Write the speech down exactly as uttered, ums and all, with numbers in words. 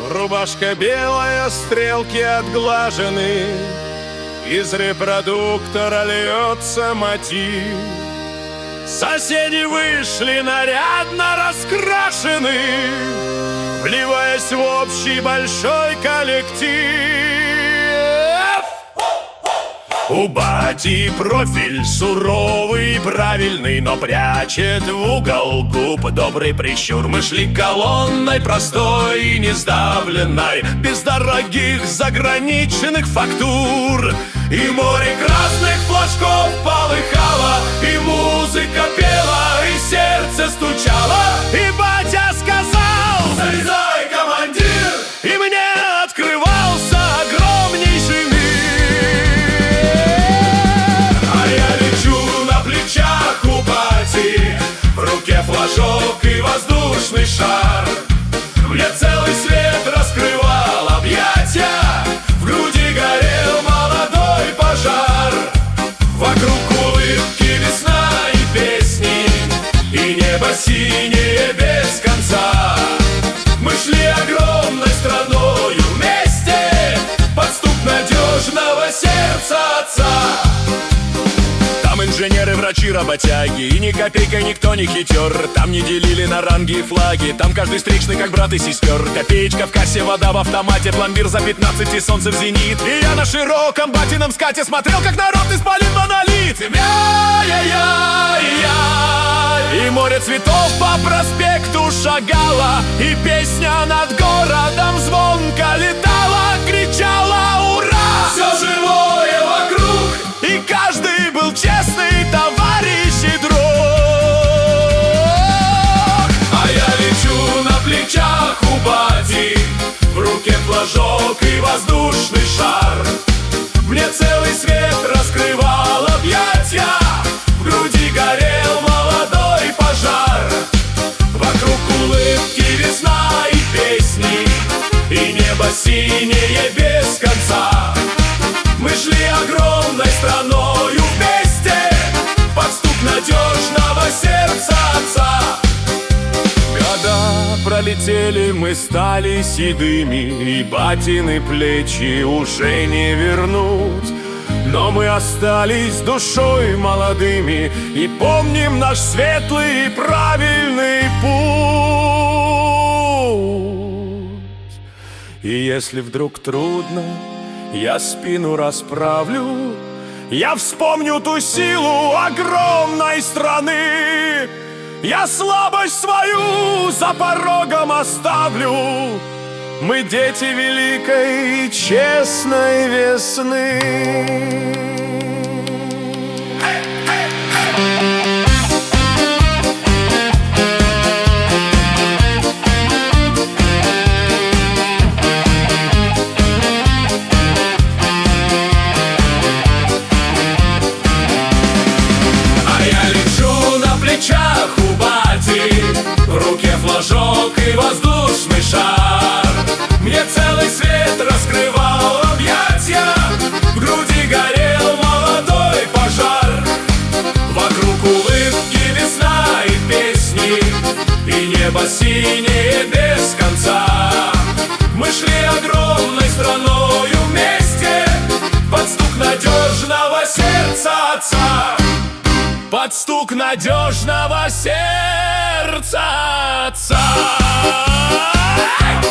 Рубашка белая, стрелки отглажены, из репродуктора льется мотив. Соседи вышли нарядно раскрашены, вливаясь в общий большой коллектив. У бати профиль суровый и правильный, но прячет в угол губ добрый прищур. Мы шли колонной простой и не сдавленной, без дорогих заграничных фактур. И море красных флажков полыхало, и музыка пела, и сердце стучало. И батя сказал: залезай, командир! И мне открывался огромнейший мир. А я лечу на плечах у бати, в руке флажок и воздушный шар. Мне целый свет раскрывал объятия, в груди горел молодой пожар. Вокруг улыбки, весна и песни, и небо синее без конца. Мы шли огромной страною вместе, под стук надежного сердца отца. Там инженеры, врачи, работяги, и ни копейкой никто не хитер. Там не делили на ранги и флаги, там каждый встречный как брат и сестер. Копеечка в кассе, вода в автомате, пломбир за пятнадцать и солнце в зенит. И я на широком батином скате смотрел, как народ испалил монолит. И море цветов по проспекту шагало, и песня над городом звонко летала, кричала ура! Все живое вокруг, и каждый был честный товарищ и друг. А я лечу на плечах у бати, в руке флажок и воздушный шар. Мне целый свет раскрывал объятия, в груди горел молодой пожар. Вокруг улыбки, весна и песни, и небо синее без конца. Мы шли огромной страною вместе, под стук надежного сердца отца. Года пролетели, мы стали седыми, и батины плечи уже не вернуть. Но мы остались душой молодыми и помним наш светлый и правильный путь. И если вдруг трудно, я спину расправлю, я вспомню ту силу огромной страны. Я слабость свою за порогом оставлю. Мы дети великой и честной весны. У бати, в руке флажок и воздушный шар. Мне целый свет раскрывал объятия, в груди горел молодой пожар. Вокруг улыбки, весна и песни, и небо синее без конца. Мы шли огромной страною вместе, под стук надежного сердца отца. Под стук надежного сердца отца.